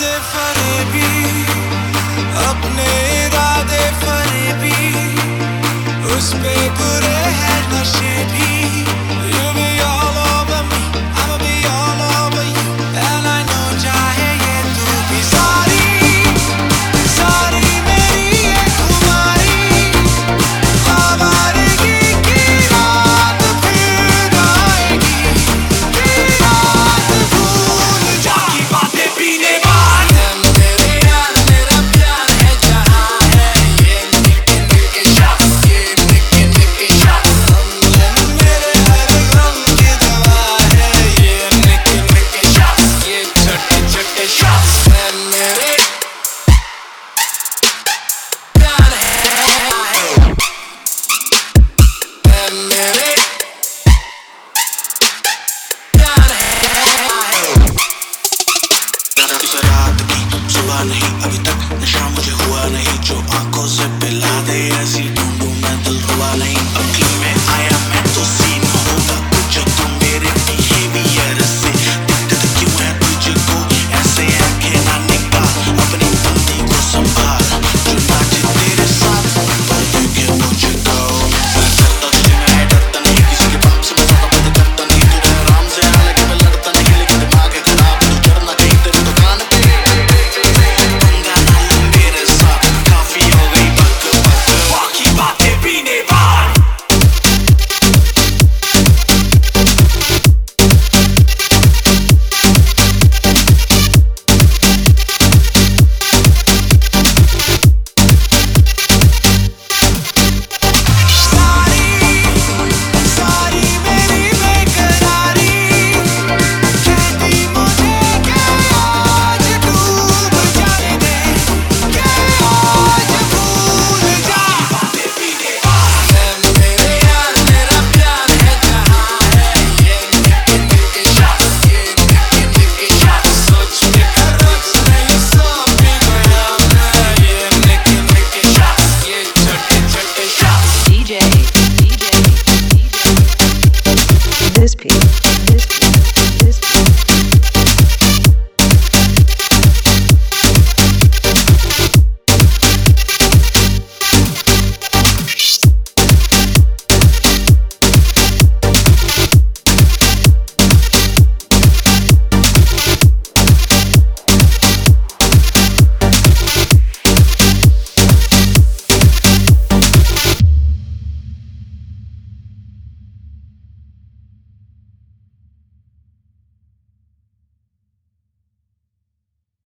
फरेबी, अपने इरादे फरेबी, उस पे बुरे हैं नशे भी। You be all over me, I'ma be all over you, and I know चाहे ये तू भी सारी मेरी ये खुमारी, आवारगी की रात फिर आएगी, की रात भूल जा की बातें पीने बाद। मेरे यार मेरा प्यार है जहाँ है ये निके निके शॉट्स, ये निके निके शॉट्स। मेरे हर गम की दवा है ये निके निके शॉट्स, ये छोटे छोटे शॉट्स। मेरे प्यार है, मेरे प्यार है। रात की सुबह नहीं अभी तक नशा मुझे हुआ नहीं, जो आंखों से पिला दे ऐसी ढूंढूं मैं दिल रुआ नहीं। अगली में आया मैं तो सी